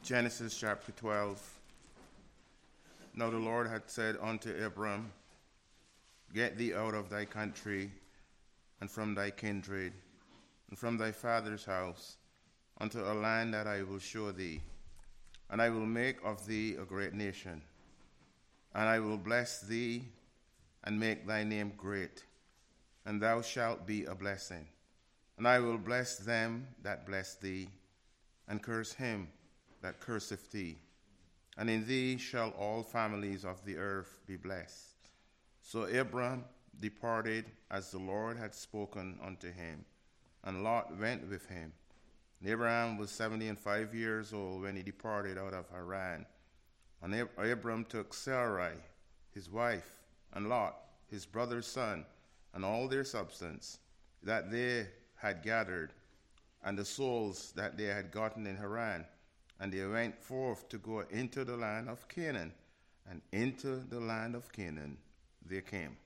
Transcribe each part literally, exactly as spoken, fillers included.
Genesis chapter twelve. Now the Lord had said unto Abram, Get thee out of thy country, and from thy kindred, and from thy father's house, unto a land that I will show thee. And I will make of thee a great nation, and I will bless thee, and make thy name great, and thou shalt be a blessing. And I will bless them that bless thee, and curse him that curseth thee. And in thee shall all families of the earth be blessed. So Abram departed as the Lord had spoken unto him, and Lot went with him. And Abraham was seventy and five years old when he departed out of Haran. And Ab- Abram took Sarai, his wife, and Lot, his brother's son, and all their substance that they had gathered, and the souls that they had gotten in Haran. And they went forth to go into the land of Canaan, and into the land of Canaan they came.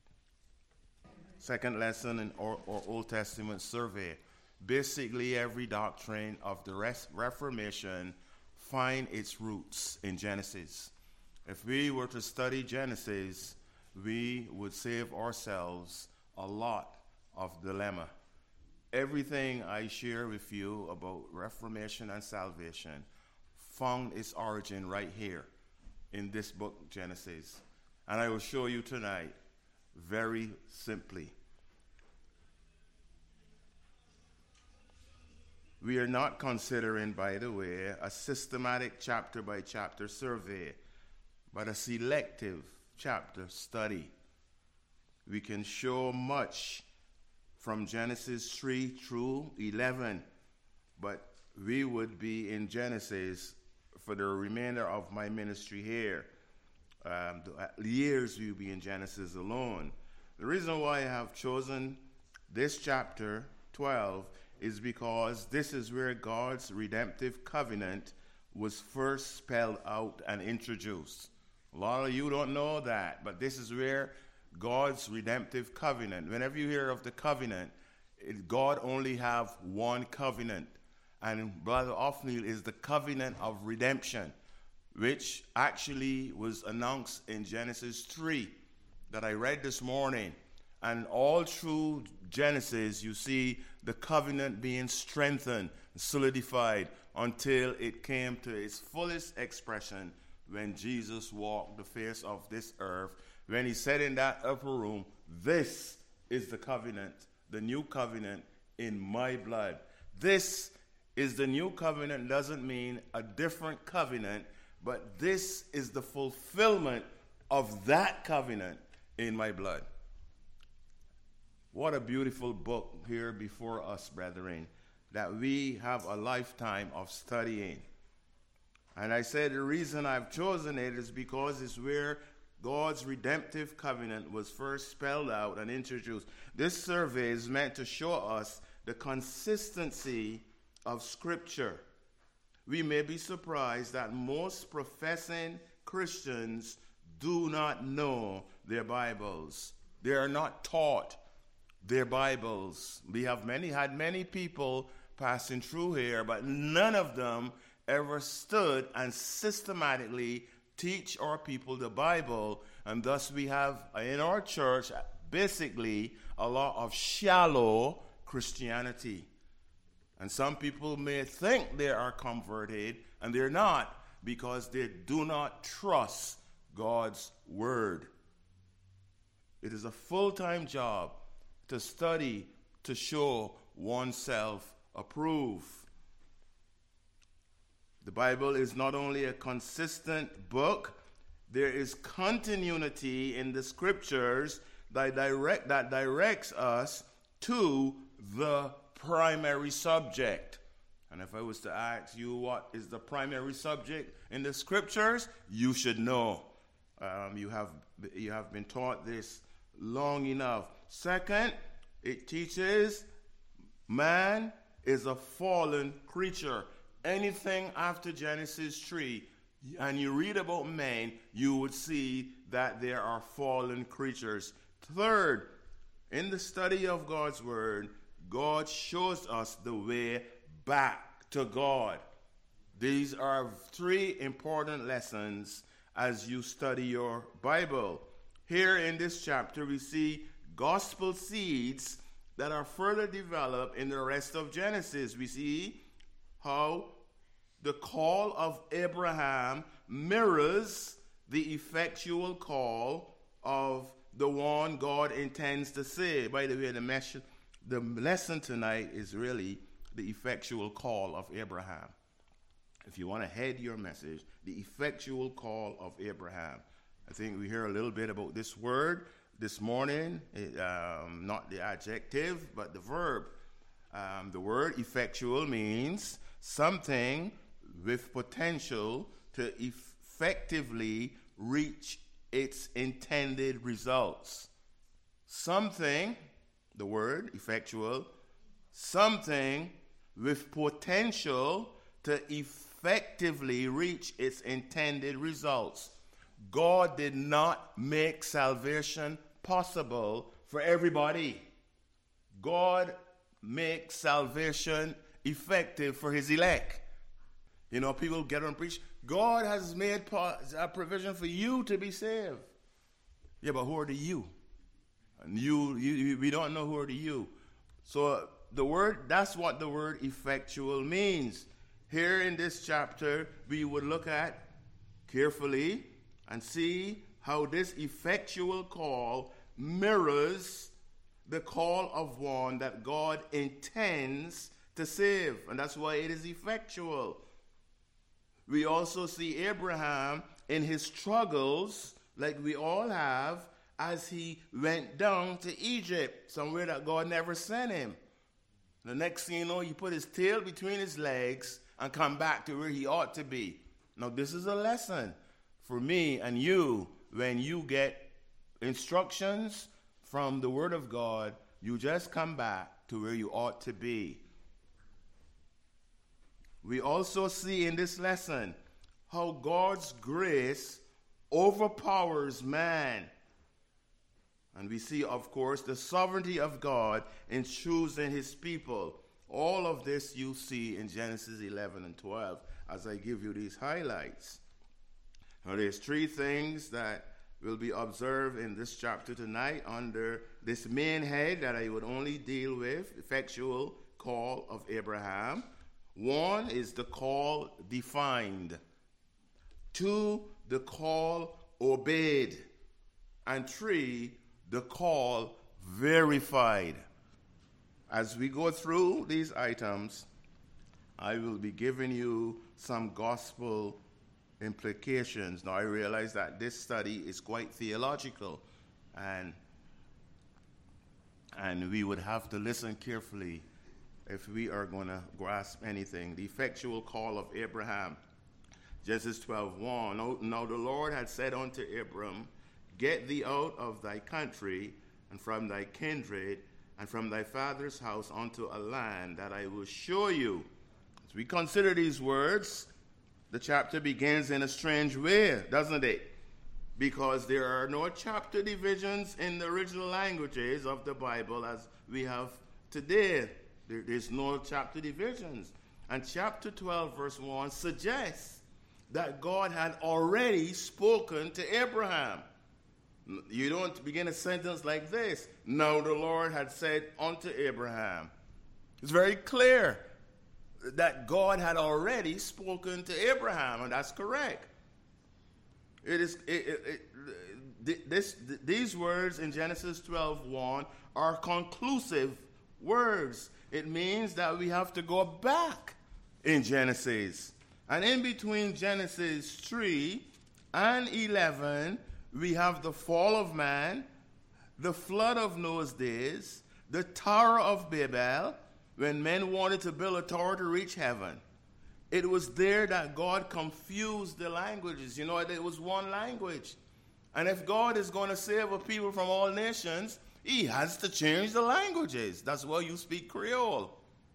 Second lesson in our, our Old Testament survey. Basically, every doctrine of the Reformation find its roots in Genesis. If we were to study Genesis, we would save ourselves a lot of dilemma. Everything I share with you about Reformation and salvation found its origin right here in this book, Genesis. And I will show you tonight very simply. We are not considering, by the way, a systematic chapter-by-chapter survey, but a selective chapter study. We can show much from Genesis three through eleven, but we would be in Genesis for the remainder of my ministry here. Um, the years we will be in Genesis alone. The reason why I have chosen this chapter twelve is because this is where God's redemptive covenant was first spelled out and introduced. A lot of you don't know that, but this is where God's redemptive covenant. Whenever you hear of the covenant, it, God only have one covenant. And Brother Othniel is the covenant of redemption, which actually was announced in Genesis three that I read this morning. And all through Genesis, you see the covenant being strengthened, solidified, until it came to its fullest expression when Jesus walked the face of this earth, when he said in that upper room, this is the covenant, the new covenant in my blood. This is the new covenant doesn't mean a different covenant, but this is the fulfillment of that covenant in my blood. What a beautiful book here before us, brethren, that we have a lifetime of studying. And I said the reason I've chosen it is because it's where God's redemptive covenant was first spelled out and introduced. This survey is meant to show us the consistency of Scripture. We may be surprised that most professing Christians do not know their Bibles. They are not taught their Bibles. We have many had many people passing through here, but none of them ever stood and systematically teach our people the Bible, and thus we have in our church basically a lot of shallow Christianity. And some people may think they are converted, and they're not, because they do not trust God's word. It is a full-time job to study, to show oneself approved. The Bible is not only a consistent book, there is continuity in the scriptures that direct that directs us to the primary subject. And if I was to ask you what is the primary subject in the scriptures, you should know. Um, you have you have been taught this long enough. Second, it teaches man is a fallen creature. Anything after Genesis three, and you read about man, you would see that there are fallen creatures. Third, in the study of God's word, God shows us the way back to God. These are three important lessons as you study your Bible. Here in this chapter, we see gospel seeds that are further developed in the rest of Genesis. We see how the call of Abraham mirrors the effectual call of the one God intends to save. By the way, the, mes- the lesson tonight is really the effectual call of Abraham. If you want to head your message, the effectual call of Abraham. I think we hear a little bit about this word this morning, it, um, not the adjective, but the verb. Um, the word effectual means something with potential to effectively reach its intended results. Something, the word effectual, something with potential to effectively reach its intended results. God did not make salvation possible for everybody. God makes salvation effective for his elect. You know, people get on and preach, God has made a provision for you to be saved. Yeah, but who are the you? And you, you, we don't know who are the you. So the word, that's what the word effectual means. Here in this chapter, we would look at carefully and see how this effectual call mirrors the call of one that God intends to save. And that's why it is effectual. We also see Abraham in his struggles, like we all have, as he went down to Egypt, somewhere that God never sent him. The next thing you know, he put his tail between his legs and come back to where he ought to be. Now, this is a lesson for me and you. When you get instructions from the Word of God, you just come back to where you ought to be. We also see in this lesson how God's grace overpowers man. And we see, of course, the sovereignty of God in choosing his people. All of this you see in Genesis eleven and twelve as I give you these highlights. Now, there's three things that will be observed in this chapter tonight under this main head that I would only deal with, effectual call of Abraham. One is the call defined. Two, the call obeyed. And three, the call verified. As we go through these items, I will be giving you some gospel implications. Now, I realize that this study is quite theological, and, and we would have to listen carefully if we are going to grasp anything. The effectual call of Abraham. Genesis twelve one. Now, now the Lord had said unto Abram, get thee out of thy country, and from thy kindred, and from thy father's house unto a land that I will show you. As we consider these words, the chapter begins in a strange way, doesn't it? Because there are no chapter divisions in the original languages of the Bible as we have today. There, there's no chapter divisions. And chapter twelve, verse one suggests that God had already spoken to Abraham. You don't begin a sentence like this. Now the Lord had said unto Abraham. It's very clear that God had already spoken to Abraham, and that's correct. It is it, it, it, this these words in Genesis twelve one are conclusive words. It means that we have to go back in Genesis, and in between Genesis three and eleven. We have the fall of man, the flood of Noah's days, the Tower of Babel, when men wanted to build a tower to reach heaven. It was there that God confused the languages. You know, it was one language. And if God is going to save a people from all nations, he has to change the languages. That's why you speak Creole.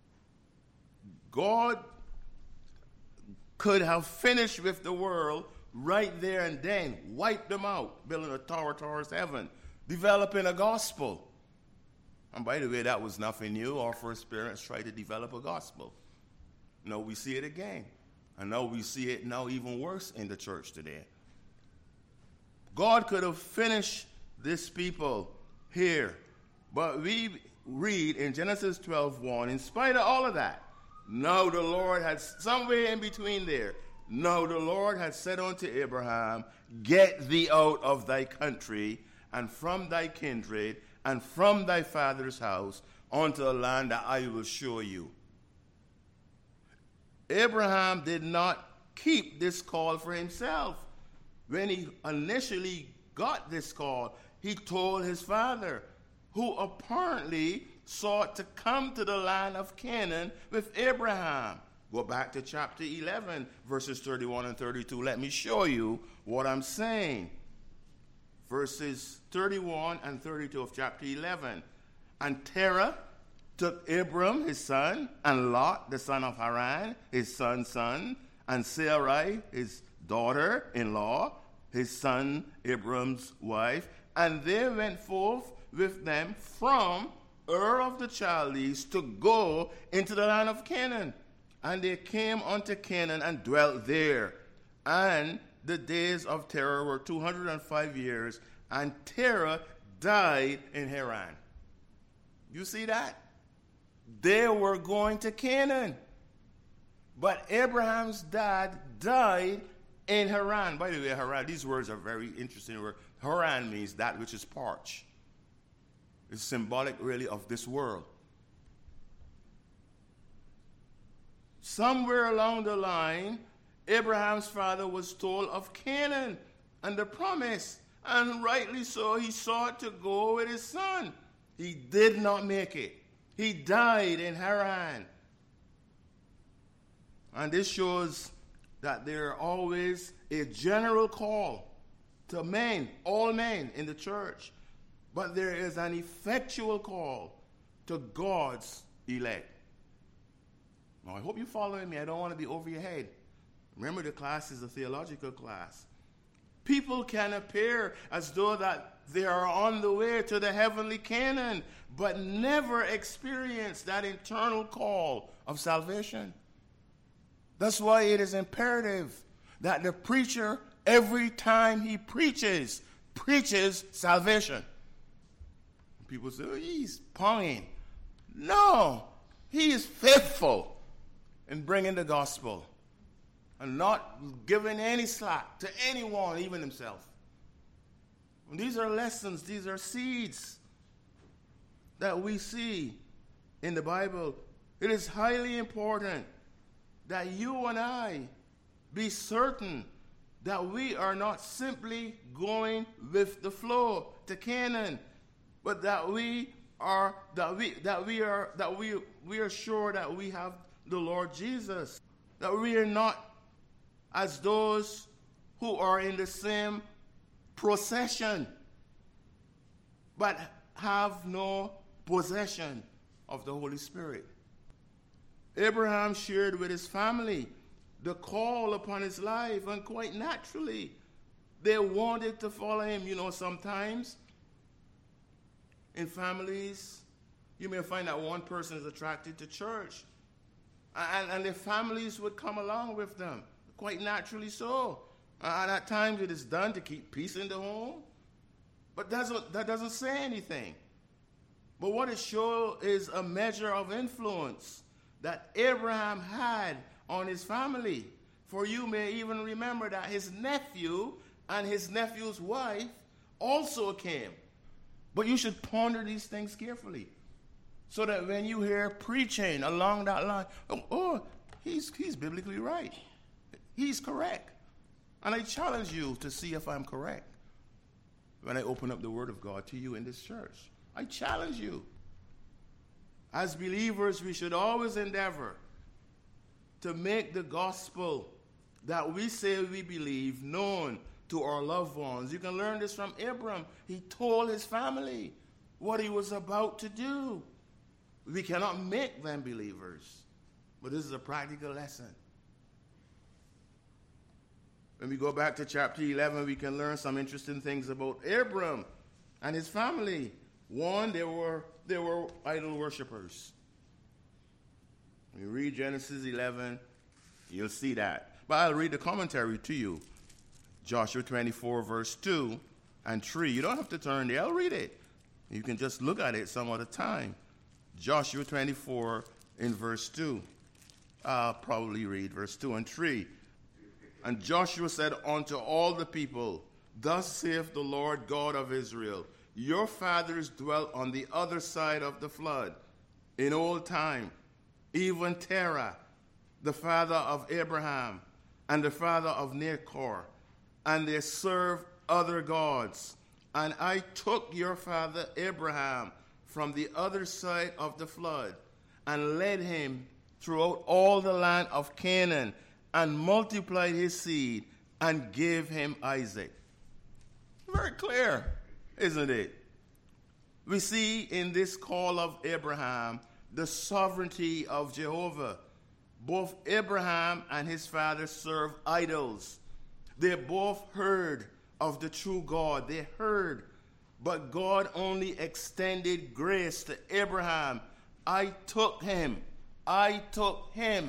God could have finished with the world right there and then, wipe them out, building a tower towards heaven, developing a gospel. And by the way, that was nothing new. Our first parents tried to develop a gospel. No, we see it again. And now we see it now even worse in the church today. God could have finished this people here. But we read in Genesis twelve one, in spite of all of that, now the Lord had, somewhere in between there, now the Lord had said unto Abraham, get thee out of thy country, and from thy kindred, and from thy father's house, unto a land that I will show you. Abraham did not keep this call for himself. When he initially got this call, he told his father, who apparently sought to come to the land of Canaan with Abraham. Go back to chapter eleven, verses thirty-one and thirty-two. Let me show you what I'm saying. Verses thirty-one and thirty-two of chapter eleven. And Terah took Abram, his son, and Lot, the son of Haran, his son's son, and Sarai, his daughter-in-law, his son Abram's wife, and they went forth with them from Ur of the Chaldees to go into the land of Canaan. And they came unto Canaan and dwelt there. And the days of Terah were two hundred five years, and Terah died in Haran. You see that? They were going to Canaan. But Abraham's dad died in Haran. By the way, Haran, these words are very interesting. Haran means that which is parched. It's symbolic, really, of this world. Somewhere along the line, Abraham's father was told of Canaan and the promise. And rightly so, he sought to go with his son. He did not make it. He died in Haran. And this shows that there are always a general call to men, all men in the church. But there is an effectual call to God's elect. Now, I hope you're following me. I don't want to be over your head. Remember, the class is a theological class. People can appear as though that they are on the way to the heavenly Canaan, but never experience that internal call of salvation. That's why it is imperative that the preacher, every time he preaches, preaches salvation. People say, oh, he's ponging. No, he is faithful in bringing the gospel and not giving any slack to anyone, even himself. And these are lessons, these are seeds that we see in the Bible. It is highly important that you and I be certain that we are not simply going with the flow to Canaan, but that we are that we that we are that we we are sure that we have the Lord Jesus, that we are not as those who are in the same procession but have no possession of the Holy Spirit. Abraham shared with his family the call upon his life, and quite naturally they wanted to follow him. You know, sometimes in families you may find that one person is attracted to church, and, and their families would come along with them, quite naturally so. And at times it is done to keep peace in the home, but that's what, that doesn't say anything. But what it shows is a measure of influence that Abraham had on his family. For you may even remember that his nephew and his nephew's wife also came. But you should ponder these things carefully, so that when you hear preaching along that line, oh, oh he's, he's biblically right. He's correct. And I challenge you to see if I'm correct when I open up the Word of God to you in this church. I challenge you. As believers, we should always endeavor to make the gospel that we say we believe known to our loved ones. You can learn this from Abram. He told his family what he was about to do. We cannot make them believers, but this is a practical lesson. When we go back to chapter eleven, we can learn some interesting things about Abram and his family. One, they were they were idol worshippers. We read Genesis eleven. You'll see that. But I'll read the commentary to you. Joshua twenty-four, verse two and three. You don't have to turn there. I'll read it. You can just look at it some other time. Joshua twenty-four in verse two. I'll probably read verse two and three. And Joshua said unto all the people, Thus saith the Lord God of Israel, Your fathers dwelt on the other side of the flood in old time, even Terah, the father of Abraham, and the father of Nachor, and they served other gods. And I took your father Abraham from the other side of the flood, and led him throughout all the land of Canaan, and multiplied his seed, and gave him Isaac. Very clear, isn't it? We see in this call of Abraham the sovereignty of Jehovah. Both Abraham and his father served idols. They both heard of the true God. They heard, but God only extended grace to Abraham. I took him. I took him.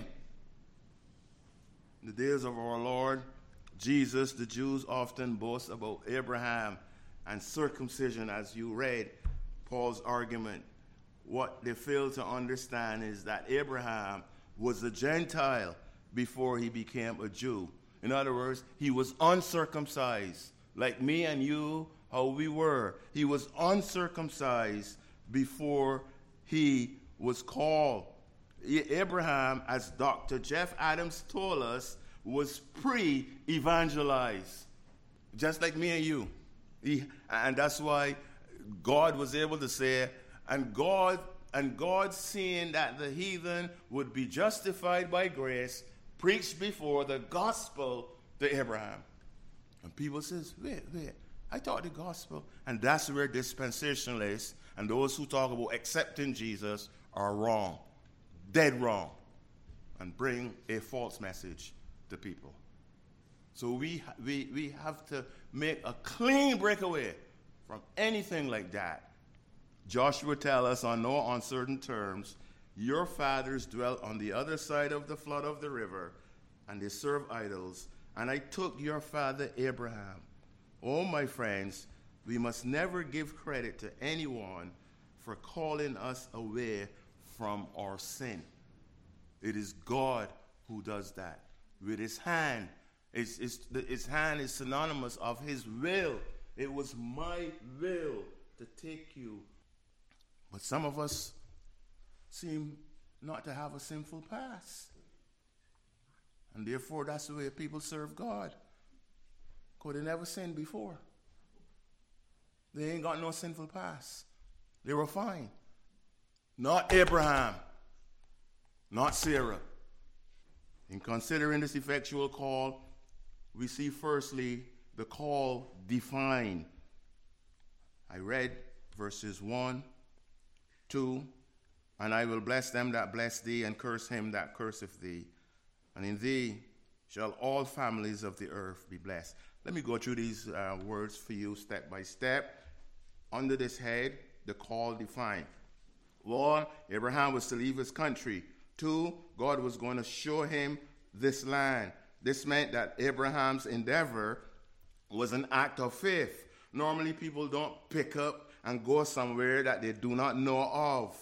In the days of our Lord Jesus, the Jews often boast about Abraham and circumcision, as you read Paul's argument. What they fail to understand is that Abraham was a Gentile before he became a Jew. In other words, he was uncircumcised, like me and you, how we were. He was uncircumcised before he was called. Abraham, as Doctor Jeff Adams told us, was pre-evangelized, just like me and you. He, and that's why God was able to say, and God, and God seeing that the heathen would be justified by grace, preached before the gospel to Abraham. And people says, wait, wait, I thought the gospel. And that's where dispensationalists and those who talk about accepting Jesus are wrong, dead wrong, and bring a false message to people. So we, we, we have to make a clean breakaway from anything like that. Joshua tells us on no uncertain terms, your fathers dwelt on the other side of the flood of the river, and they served idols, and I took your father Abraham. Oh, my friends, we must never give credit to anyone for calling us away from our sin. It is God who does that. With his hand, it's, it's, his hand is synonymous of his will. It was my will to take you. But some of us seem not to have a sinful past. And therefore, that's the way people serve God. Because they never sinned before. They ain't got no sinful past. They were fine. Not Abraham. Not Sarah. In considering this effectual call, we see firstly the call defined. I read verses one, two, and I will bless them that bless thee, and curse him that curseth thee. And in thee shall all families of the earth be blessed. Let me go through these uh, words for you step by step. Under this head, the call defined. One, Abraham was to leave his country. Two, God was going to show him this land. This meant that Abraham's endeavor was an act of faith. Normally, people don't pick up and go somewhere that they do not know of.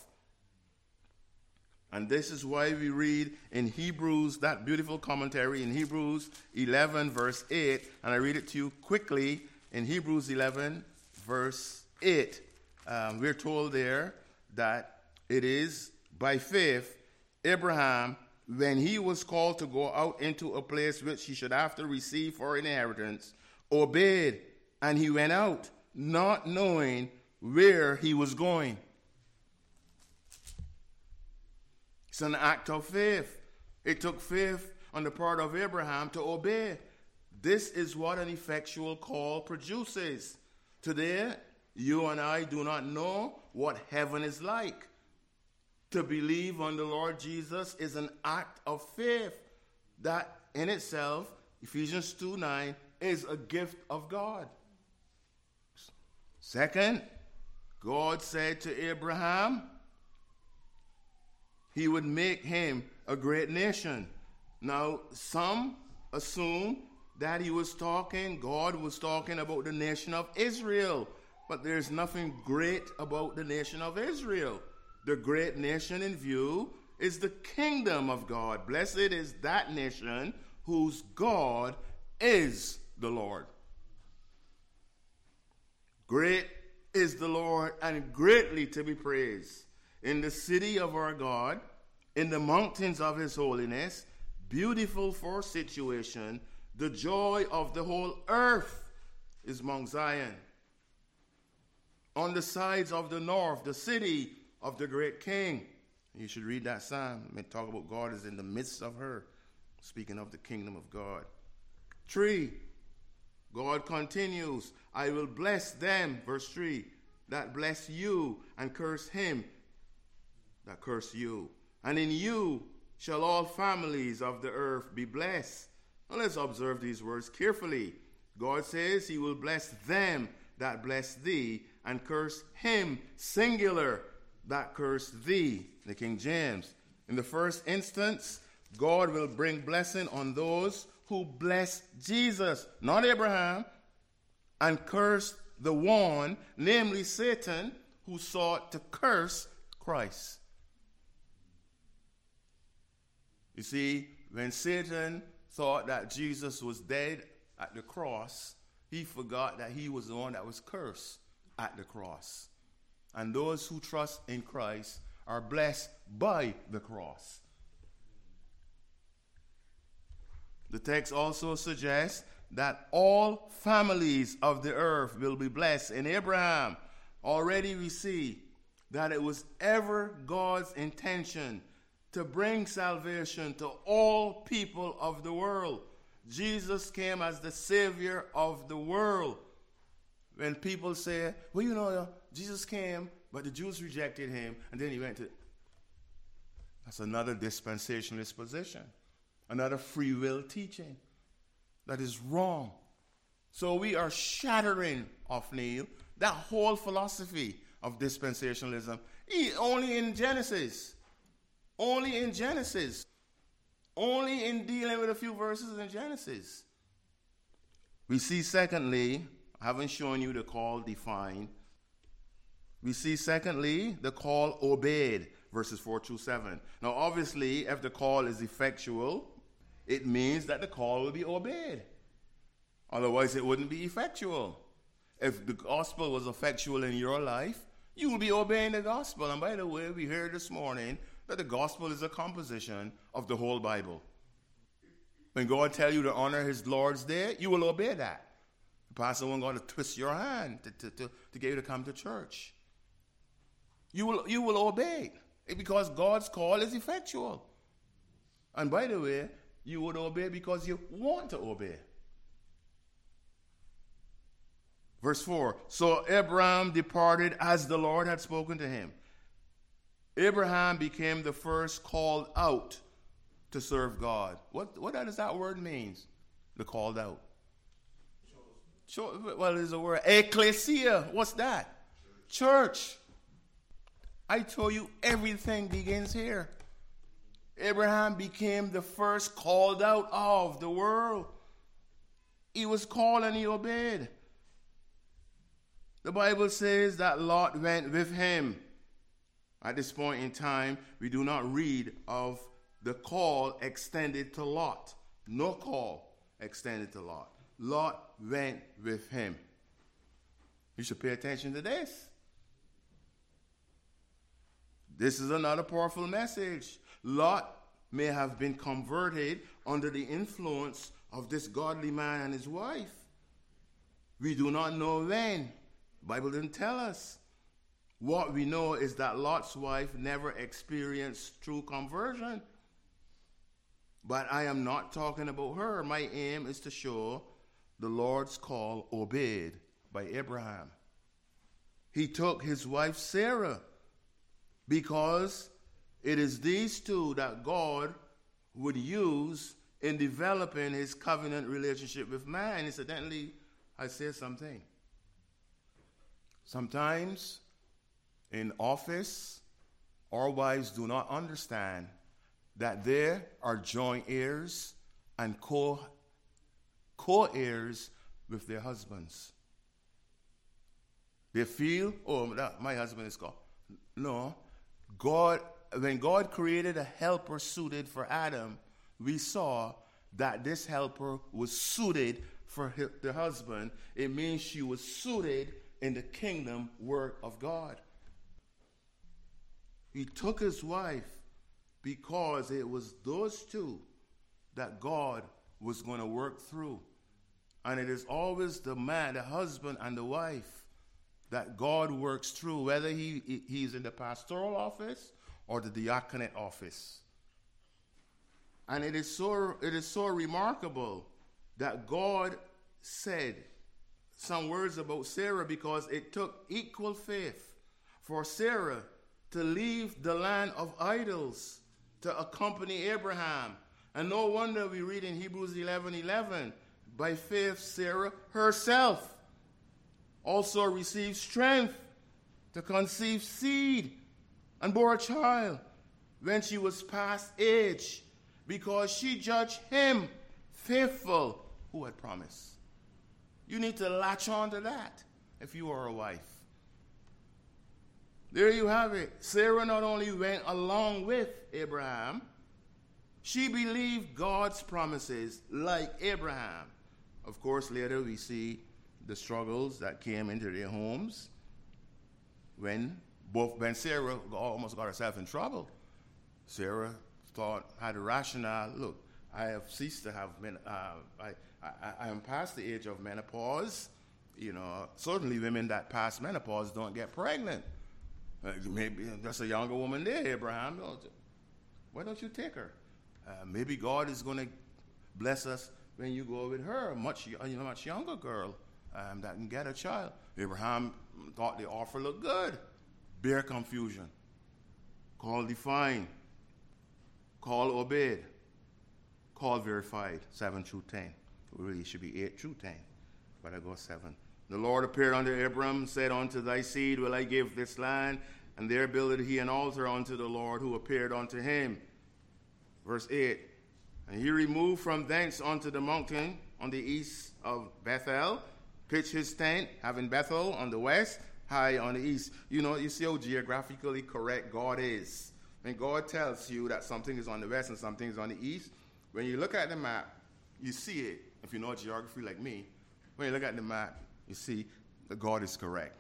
And this is why we read in Hebrews, that beautiful commentary in Hebrews eleven, verse eight, and I read it to you quickly. In Hebrews eleven, verse eight, um, we're told there that it is by faith Abraham, when he was called to go out into a place which he should after receive for inheritance, obeyed, and he went out, not knowing where he was going. It's an act of faith. It took faith on the part of Abraham to obey. This is what an effectual call produces. Today, you and I do not know what heaven is like. To believe on the Lord Jesus is an act of faith that in itself, Ephesians two nine, is a gift of God. Second, God said to Abraham, he would make him a great nation. Now, some assume that he was talking, God was talking about the nation of Israel. But there's nothing great about the nation of Israel. The great nation in view is the kingdom of God. Blessed is that nation whose God is the Lord. Great is the Lord and greatly to be praised. In the city of our God, in the mountains of his holiness, beautiful for situation, the joy of the whole earth is Mount Zion. On the sides of the north, the city of the great king. You should read that psalm. I mean, talk about God is in the midst of her. Speaking of the kingdom of God. Three, God continues, I will bless them, verse three, that bless you, and curse him that curse you. And in you shall all families of the earth be blessed. Now let's observe these words carefully. God says he will bless them that bless thee, and curse him, singular, that curse thee. The King James. In the first instance, God will bring blessing on those who bless Jesus, not Abraham, and curse the one, namely Satan, who sought to curse Christ. You see, when Satan thought that Jesus was dead at the cross, he forgot that he was the one that was cursed at the cross. And those who trust in Christ are blessed by the cross. The text also suggests that all families of the earth will be blessed. In Abraham, already we see that it was ever God's intention to bring salvation to all people of the world. Jesus came as the Savior of the world. When people say, well, you know, Jesus came, but the Jews rejected him, and then he went to... That's another dispensationalist position. Another free will teaching that is wrong. So we are shattering, Othniel, that whole philosophy of dispensationalism. Only in Genesis. Only in Genesis. Only in dealing with a few verses in Genesis. We see, secondly, I haven't shown you the call defined. We see, secondly, the call obeyed, verses four through seven. Now, obviously, if the call is effectual, it means that the call will be obeyed. Otherwise, it wouldn't be effectual. If the gospel was effectual in your life, you will be obeying the gospel. And by the way, we heard this morning that the gospel is a composition of the whole Bible. When God tells you to honor his Lord's Day, you will obey that. The pastor won't go to twist your hand to, to, to, to get you to come to church. You will, you will obey because God's call is effectual. And by the way, you would obey because you want to obey. Verse four, so Abraham departed as the Lord had spoken to him. Abraham became the first called out to serve God. What, what does that word mean? The called out. Chosen. Well, there's a word. Ecclesia. What's that? Church. Church. I told you everything begins here. Abraham became the first called out of the world. He was called and he obeyed. The Bible says that Lot went with him. At this point in time, we do not read of the call extended to Lot. No call extended to Lot. Lot went with him. You should pay attention to this. This is another powerful message. Lot may have been converted under the influence of this godly man and his wife. We do not know when. The Bible didn't tell us. What we know is that Lot's wife never experienced true conversion. But I am not talking about her. My aim is to show the Lord's call obeyed by Abraham. He took his wife Sarah because it is these two that God would use in developing his covenant relationship with man. Incidentally, I say something. Sometimes in office, our wives do not understand that they are joint heirs and co co-heirs with their husbands. They feel, oh, that, my husband is gone. No. God, when God created a helper suited for Adam, we saw that this helper was suited for the husband. It means she was suited in the kingdom work of God. He took his wife because it was those two that God was going to work through. And it is always the man, the husband and the wife that God works through, whether he he's in the pastoral office or the diaconate office. And it is so it is so remarkable that God said some words about Sarah, because it took equal faith for Sarah to leave the land of idols to accompany Abraham. And no wonder we read in Hebrews eleven eleven, by faith Sarah herself also received strength to conceive seed and bore a child when she was past age, because she judged him faithful who had promised. You need to latch on to that if you are a wife. There you have it. Sarah not only went along with Abraham, she believed God's promises like Abraham. Of course, later we see the struggles that came into their homes when both when Sarah almost got herself in trouble. Sarah thought, had a rationale, look, I have ceased to have, men, uh, I, I, I am past the age of menopause. You know, certainly women that pass menopause don't get pregnant. Uh, maybe there's a younger woman there, Abraham. Why don't you take her? Uh, maybe God is going to bless us when you go with her, a much, you know, much younger girl um, that can get a child. Abraham thought the offer looked good. Bear confusion. Call defined. Call obeyed. Call verified. Seven through ten. Really, it should be eight through ten, but I go seven. The Lord appeared unto Abram, said, unto thy seed will I give this land. And there builded he an altar unto the Lord, who appeared unto him. Verse eight. And he removed from thence unto the mountain on the east of Bethel, pitched his tent, having Bethel on the west, high on the east. You know, you see how geographically correct God is. When God tells you that something is on the west and something is on the east, when you look at the map, you see it. If you know geography like me, when you look at the map, you see that God is correct.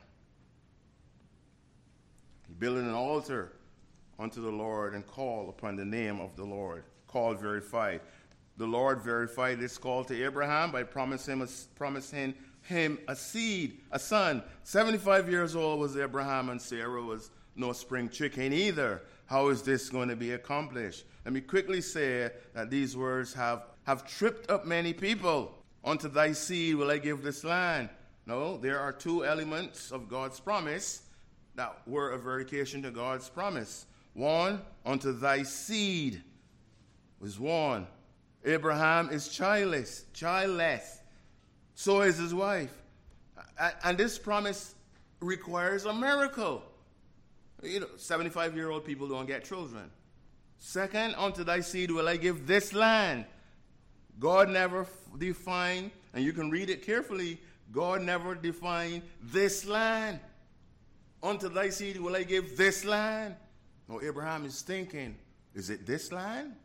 He built an altar unto the Lord and called upon the name of the Lord. Called, verified. The Lord verified this call to Abraham by promising him, a, promising him a seed, a son. seventy-five years old was Abraham, and Sarah was no spring chicken either. How is this going to be accomplished? Let me quickly say that these words have, have tripped up many people. Unto thy seed will I give this land. No, there are two elements of God's promise that were a verification to God's promise. One, unto thy seed was one. Abraham is childless, childless. So is his wife. And this promise requires a miracle. You know, seventy-five-year-old people don't get children. Second, unto thy seed will I give this land. God never defined, and you can read it carefully, God never defined this land. Unto thy seed will I give this land. No, Abraham is thinking, is it this land?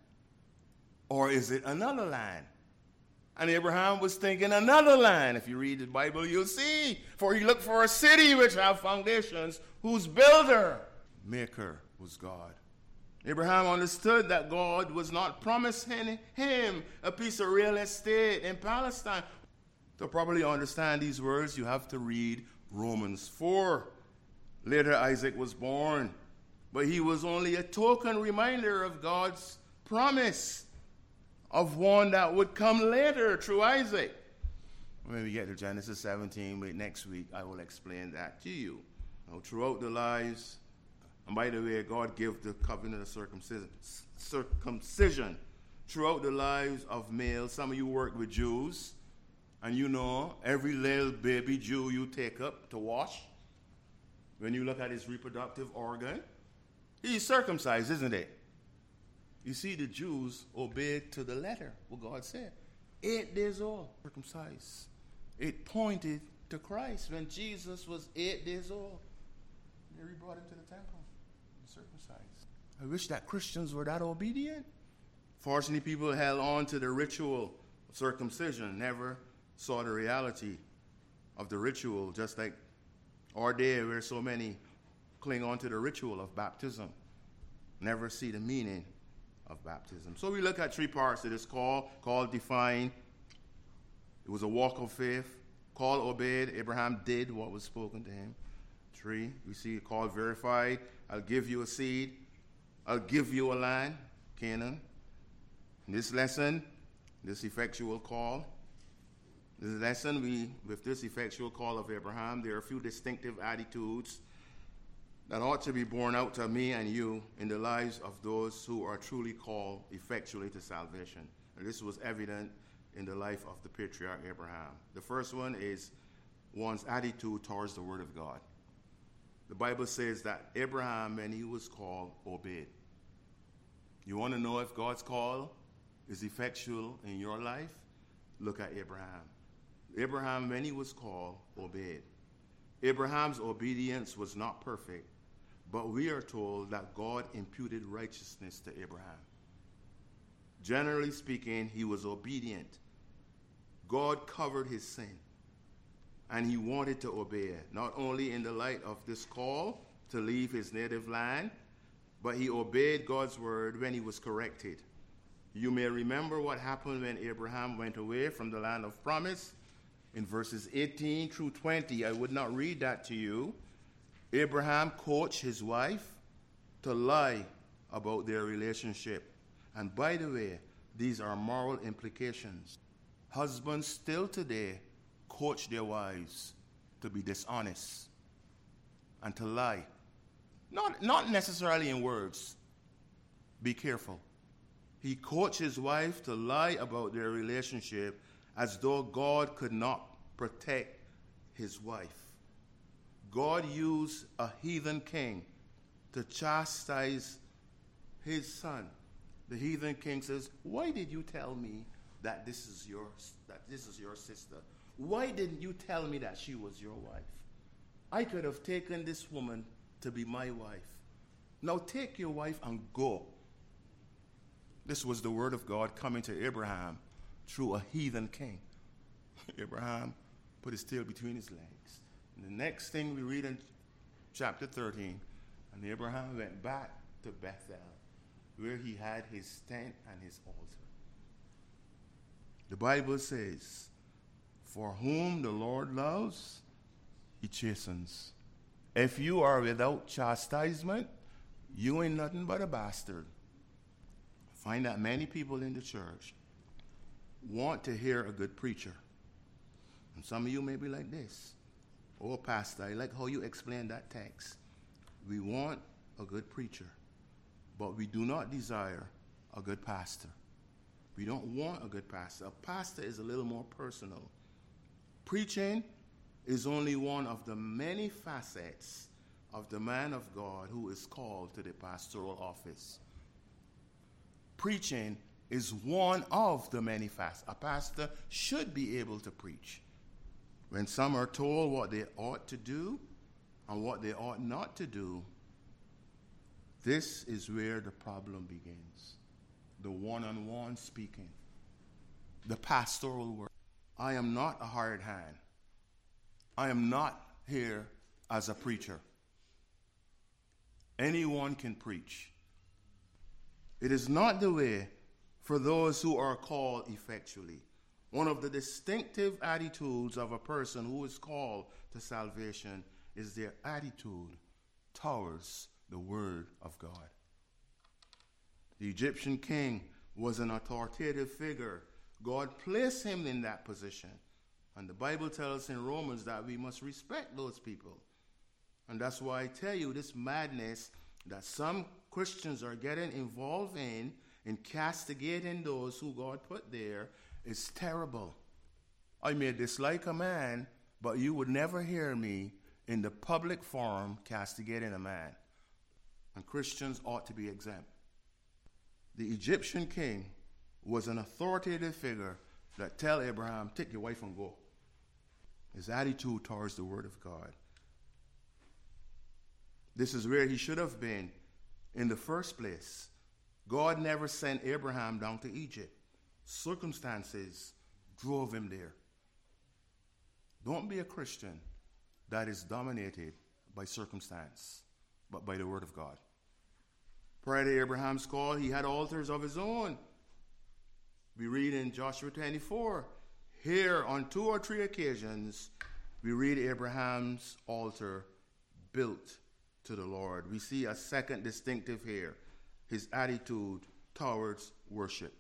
Or is it another land? And Abraham was thinking another land. If you read the Bible, you'll see. For he looked for a city which have foundations, whose builder, maker, was God. Abraham understood that God was not promising him a piece of real estate in Palestine. To properly understand these words, you have to read Romans four. Later, Isaac was born, but he was only a token reminder of God's promise of one that would come later through Isaac. When we get to Genesis seventeen, wait, next week, I will explain that to you. Now, throughout the lives, and by the way, God gave the covenant of circumcision, circumcision throughout the lives of males. Some of you work with Jews, and you know every little baby Jew you take up to wash, when you look at his reproductive organ, he's circumcised, isn't it? You see, the Jews obeyed to the letter what God said. Eight days old, circumcised. It pointed to Christ. When Jesus was eight days old, Mary brought him to the temple, circumcised. I wish that Christians were that obedient. Fortunately, people held on to the ritual of circumcision, never saw the reality of the ritual, just like our day where so many cling on to the ritual of baptism, never see the meaning of baptism. So we look at three parts of this call. Call defined. It was a walk of faith. Call obeyed. Abraham did what was spoken to him. Three, we see a call verified. I'll give you a seed. I'll give you a land, Canaan. In this lesson, this effectual call, this lesson, we with this effectual call of Abraham, there are a few distinctive attitudes that ought to be borne out to me and you in the lives of those who are truly called effectually to salvation. And this was evident in the life of the patriarch Abraham. The first one is one's attitude towards the word of God. The Bible says that Abraham, when he was called, obeyed. You want to know if God's call is effectual in your life? Look at Abraham. Abraham, when he was called, obeyed. Abraham's obedience was not perfect, but we are told that God imputed righteousness to Abraham. Generally speaking, he was obedient. God covered his sin, and he wanted to obey it, not only in the light of this call to leave his native land, but he obeyed God's word when he was corrected. You may remember what happened when Abraham went away from the land of promise. In verses eighteen through twenty, I would not read that to you. Abraham coached his wife to lie about their relationship. And by the way, these are moral implications. Husbands still today coach their wives to be dishonest and to lie. Not, not necessarily in words. Be careful. He coached his wife to lie about their relationship as though God could not protect his wife. God used a heathen king to chastise his son. The heathen king says, "Why did you tell me that this is your that this is your sister? Why didn't you tell me that she was your wife? I could have taken this woman to be my wife. Now take your wife and go." This was the word of God coming to Abraham through a heathen king. Abraham put his tail between his legs. And the next thing we read in chapter thirteen, and Abraham went back to Bethel, where he had his tent and his altar. The Bible says, "For whom the Lord loves, he chastens. If you are without chastisement, you ain't nothing but a bastard." I find that many people in the church want to hear a good preacher. And some of you may be like this. "Oh, Pastor, I like how you explain that text. We want a good preacher, but we do not desire a good pastor. We don't want a good pastor. A pastor is a little more personal. Preaching is only one of the many facets of the man of God who is called to the pastoral office. Preaching is one of the many facets. A pastor should be able to preach. When some are told what they ought to do and what they ought not to do, this is where the problem begins. The one-on-one speaking, the pastoral work. I am not a hired hand. I am not here as a preacher. Anyone can preach. It is not the way for those who are called effectually. One of the distinctive attitudes of a person who is called to salvation is their attitude towards the word of God. The Egyptian king was an authoritative figure. God placed him in that position. And the Bible tells us in Romans that we must respect those people. And that's why I tell you this madness that some Christians are getting involved in, in castigating those who God put there, is terrible. I may dislike a man, but you would never hear me in the public forum castigating a man. And Christians ought to be exempt. the Egyptian king was an authoritative figure that tell Abraham, take your wife and go. His attitude towards the word of God. This is where he should have been in the first place. God never sent Abraham down to Egypt. Circumstances drove him there. Don't be a Christian that is dominated by circumstance, but by the word of God. Prior to Abraham's call, he had altars of his own. We read in Joshua twenty-four, here on two or three occasions, we read Abraham's altar built to the Lord. We see a second distinctive here, his attitude towards worship.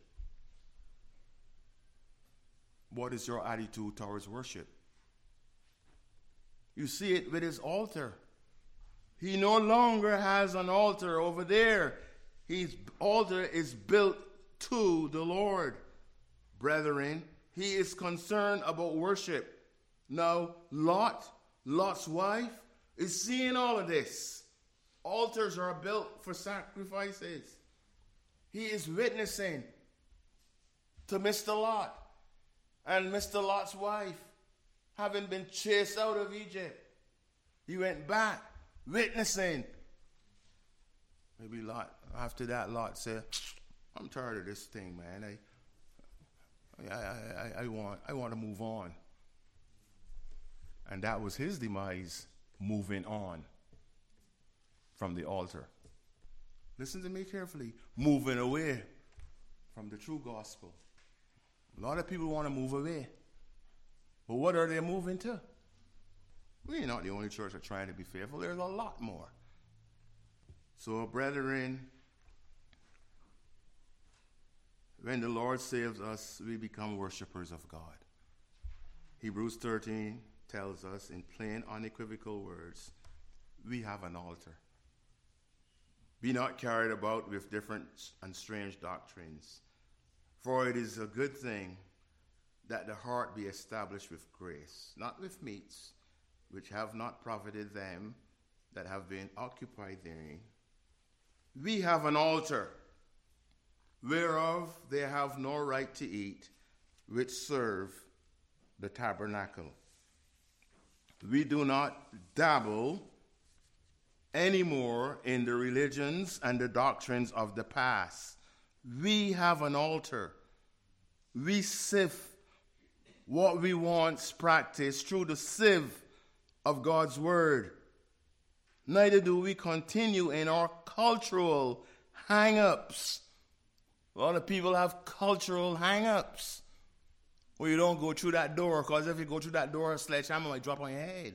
What is your attitude towards worship? You see it with his altar. He no longer has an altar over there. His altar is built to the Lord. Brethren, he is concerned about worship. Now, Lot, Lot's wife, is seeing all of this. Altars are built for sacrifices. He is witnessing to Mister Lot and Mister Lot's wife having been chased out of Egypt. He went back witnessing. Maybe Lot, after that, Lot said, I'm tired of this thing, man. I, I, I, I, want, I want to move on. And that was his demise, moving on from the altar. Listen to me carefully. Moving away from the true gospel. A lot of people want to move away. But what are they moving to? We're not the only church that are trying to be faithful. There's a lot more. So, brethren, when the Lord saves us, we become worshipers of God. Hebrews thirteen tells us in plain, unequivocal words, we have an altar. Be not carried about with different and strange doctrines, for it is a good thing that the heart be established with grace, not with meats, which have not profited them that have been occupied therein. We have an altar, whereof they have no right to eat, which serve the tabernacle. We do not dabble anymore in the religions and the doctrines of the past. We have an altar. We sift what we once practiced through the sieve of God's word. Neither do we continue in our cultural hang-ups. A lot of people have cultural hang-ups. Well, you don't go through that door, because if you go through that door, a sledgehammer might drop on your head.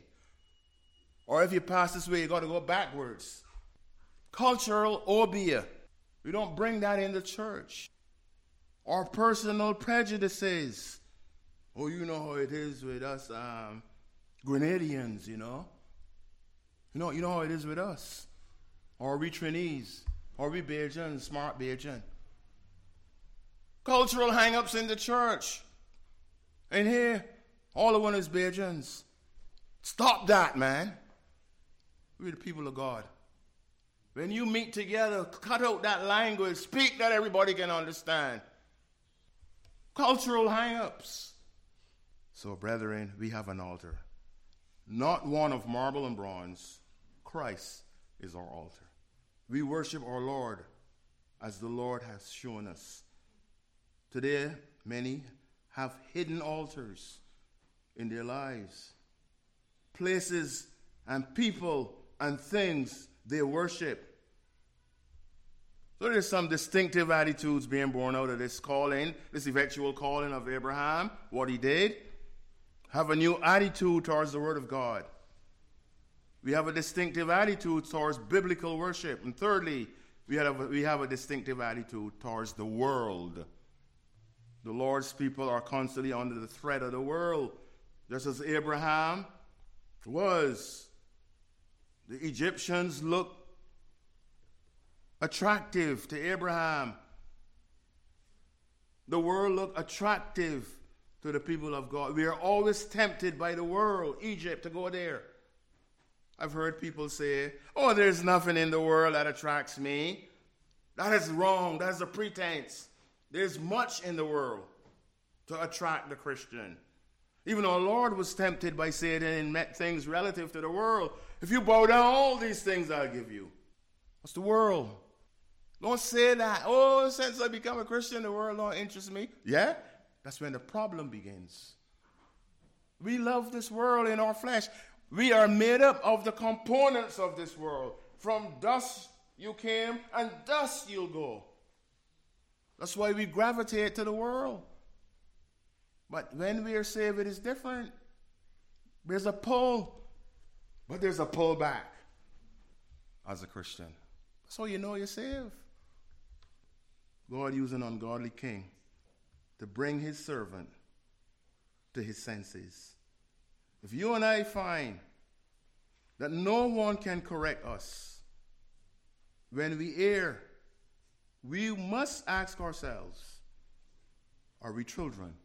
Or if you pass this way, you got to go backwards. Cultural obia. We don't bring that in the church. Our personal prejudices. Oh, you know how it is with us um, Grenadians, you know. You know, you know how it is with us. Or we Trinese. Or we Bajan, smart Bajan. Cultural hang-ups in the church. And here, all of one is Bajans. Stop that, man. We're the people of God. When you meet together, cut out that language. Speak that everybody can understand. Cultural hang-ups. So, brethren, we have an altar. Not one of marble and bronze. Christ is our altar. We worship our Lord as the Lord has shown us. Today, many have hidden altars in their lives. Places and people and things they worship. So there's some distinctive attitudes being born out of this calling, this effectual calling of Abraham, what he did. Have a new attitude towards the word of God. We have a distinctive attitude towards biblical worship. And thirdly, we have a, we have a distinctive attitude towards the world. The Lord's people are constantly under the threat of the world. Just as Abraham was. The Egyptians looked attractive to Abraham. The world looked attractive to the people of God. We are always tempted by the world, Egypt, to go there. I've heard people say, oh, there's nothing in the world that attracts me. That is wrong. That is a pretense. There's much in the world to attract the Christian. Even our Lord was tempted by Satan and met things relative to the world. If you bow down all these things, I'll give you. What's the world? Don't say that. Oh, since I become a Christian, the world don't interest me. Yeah? That's when the problem begins. We love this world in our flesh. We are made up of the components of this world. From dust you came, and dust you'll go. That's why we gravitate to the world. But when we are saved, it is different. There's a pull, but there's a pull back as a Christian. That's how you know you're saved. God used an ungodly king to bring his servant to his senses. If you and I find that no one can correct us when we err, we must ask ourselves, are we children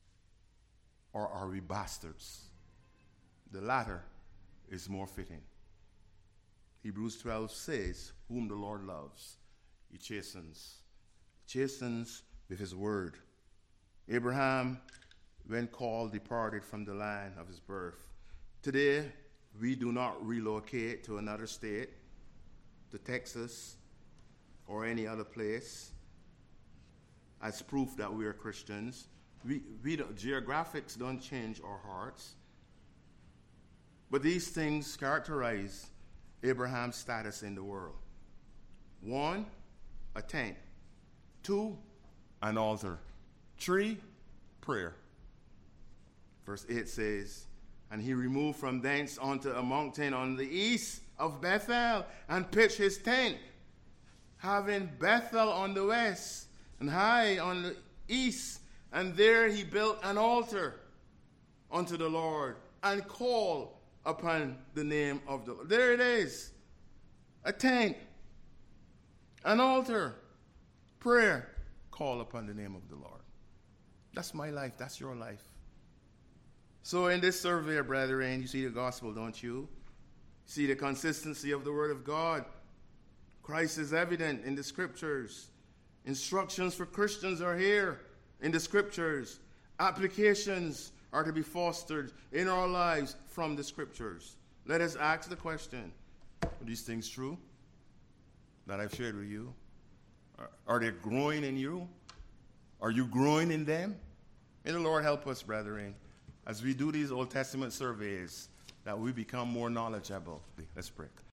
or are we bastards? The latter is more fitting. Hebrews twelve says, whom the Lord loves, he chastens. Chastens with his word. Abraham, when called, departed from the land of his birth. Today, we do not relocate to another state, to Texas, or any other place, as proof that we are Christians. We, we don't, geographics don't change our hearts. But these things characterize Abraham's status in the world. One, a tent. Two, an altar. Three, prayer. Verse eight says, and he removed from thence unto a mountain on the east of Bethel, and pitched his tent, having Bethel on the west, and Hai on the east. And there he built an altar unto the Lord, and called upon the name of the Lord. There it is. A tent, an altar, prayer, call upon the name of the Lord. That's my life. That's your life. So in this survey, brethren, you see the gospel, don't you? You see the consistency of the word of God. Christ is evident in the scriptures. Instructions for Christians are here in the scriptures. Applications are to be fostered in our lives from the scriptures. Let us ask the question, are these things true that I've shared with you? Are, are they growing in you? Are you growing in them? May the Lord help us, brethren, as we do these Old Testament surveys, that we become more knowledgeable. Let's pray.